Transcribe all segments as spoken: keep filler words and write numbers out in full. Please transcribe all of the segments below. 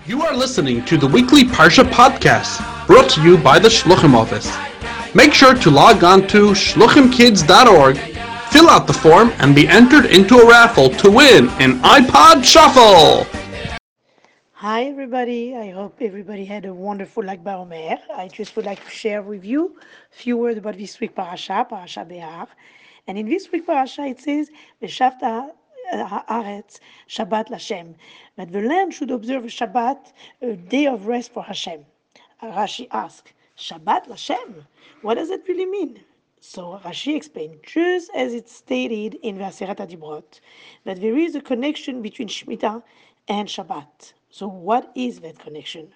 You are listening to the weekly Parsha podcast, brought to you by the Shluchim office. Make sure to log on to shluchim kids dot org, fill out the form, and be entered into a raffle to win an iPod Shuffle. Hi everybody, I hope everybody had a wonderful Lag BaOmer. I just would like to share with you a few words about this week parasha, Parasha Behar. And in this week parasha it says, V'shavta haaretz Shabbat Lashem. That the land should observe a Shabbat, a day of rest for Hashem. Rashi asks, Shabbat Lashem? What does it really mean? So Rashi explained, just as it's stated in Vaseret HaDibrot, that there is a connection between Shemitah and Shabbat. So what is that connection?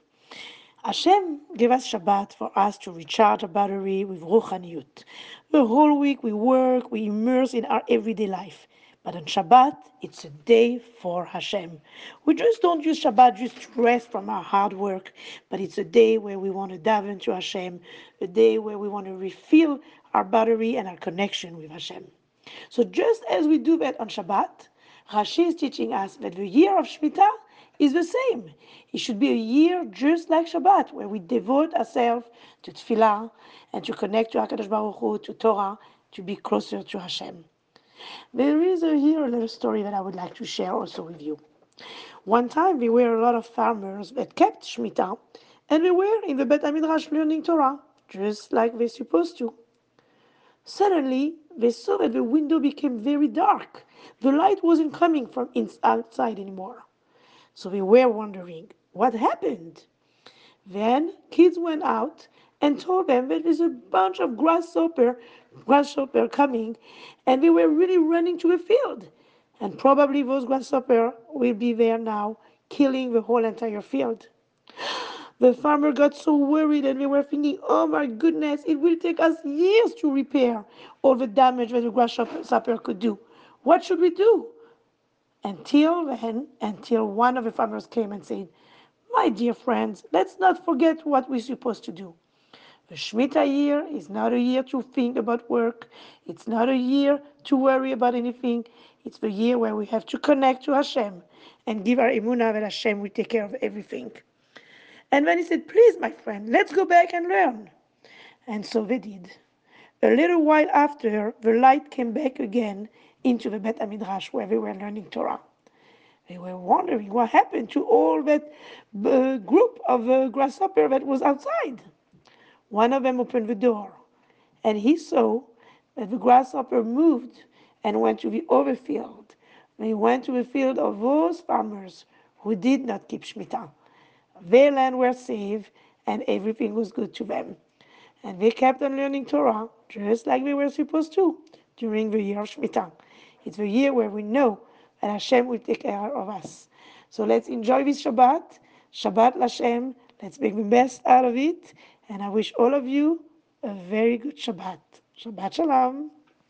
Hashem gave us Shabbat for us to recharge our battery with Ruchaniyut. The whole week we work, we immerse in our everyday life. But on Shabbat, it's a day for Hashem. We just don't use Shabbat just to rest from our hard work, but it's a day where we want to dive into Hashem, a day where we want to refill our battery and our connection with Hashem. So just as we do that on Shabbat, Rashi is teaching us that the year of Shemitah is the same. It should be a year just like Shabbat, where we devote ourselves to Tefillah and to connect to HaKadosh Baruch Hu, to Torah, to be closer to Hashem. There is a, here a little story that I would like to share also with you. One time there were a lot of farmers that kept Shemitah, and they were in the Bet HaMidrash learning Torah, just like they're supposed to. Suddenly, they saw that the window became very dark. The light wasn't coming from outside anymore. So they were wondering, what happened? Then kids went out and told them that there's a bunch of grasshopper, grasshopper coming, and they were really running to the field. And probably those grasshopper will be there now, killing the whole entire field. The farmer got so worried and they were thinking, oh my goodness, it will take us years to repair all the damage that the grasshopper could do. What should we do? Until then, until one of the farmers came and said, my dear friends, let's not forget what we're supposed to do. The Shemitah year is not a year to think about work. It's not a year to worry about anything. It's the year where we have to connect to Hashem and give our emunah that Hashem will take care of everything. And then he said, please, my friend, let's go back and learn. And so they did. A little while after, the light came back again into the Bet HaMidrash where they were learning Torah. They were wondering what happened to all that uh, group of uh, grasshopper that was outside. One of them opened the door, and he saw that the grasshopper moved and went to the other field. They went to the field of those farmers who did not keep Shemitah. Their land was saved, and everything was good to them. And they kept on learning Torah, just like they were supposed to, during the year of Shemitah. It's the year where we know that Hashem will take care of us. So let's enjoy this Shabbat, Shabbat Lashem. Let's make the best out of it. And I wish all of you a very good Shabbat. Shabbat Shalom.